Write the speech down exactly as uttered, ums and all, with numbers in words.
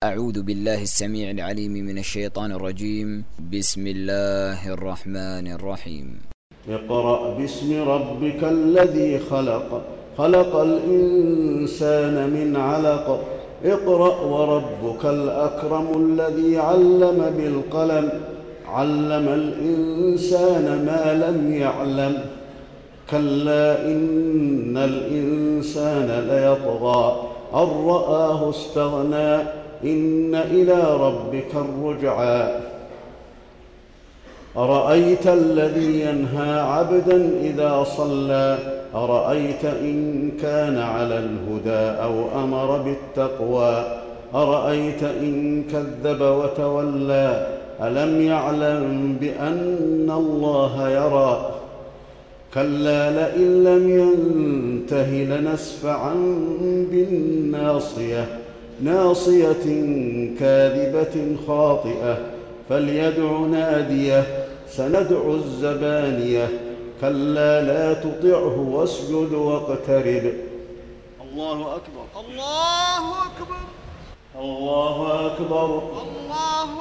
أعوذ بالله السميع العليم من الشيطان الرجيم. بسم الله الرحمن الرحيم. اقرأ باسم ربك الذي خلق خلق الإنسان من علق اقرأ وربك الأكرم الذي علم بالقلم علم الإنسان ما لم يعلم كلا إن الإنسان ليطغى أن رآه استغنى إن إلى ربك الرجعى أرأيت الذي ينهى عبدا إذا صلى أرأيت إن كان على الهدى أو أمر بالتقوى أرأيت إن كذب وتولى ألم يعلم بأن الله يرى كلا لئن لم ينته لنسفعا بالناصية ناصية كاذبة خاطئة فليدع ناديه سندع الزبانية كلا لا تطعه واسجد واقترب. الله أكبر الله أكبر الله أكبر الله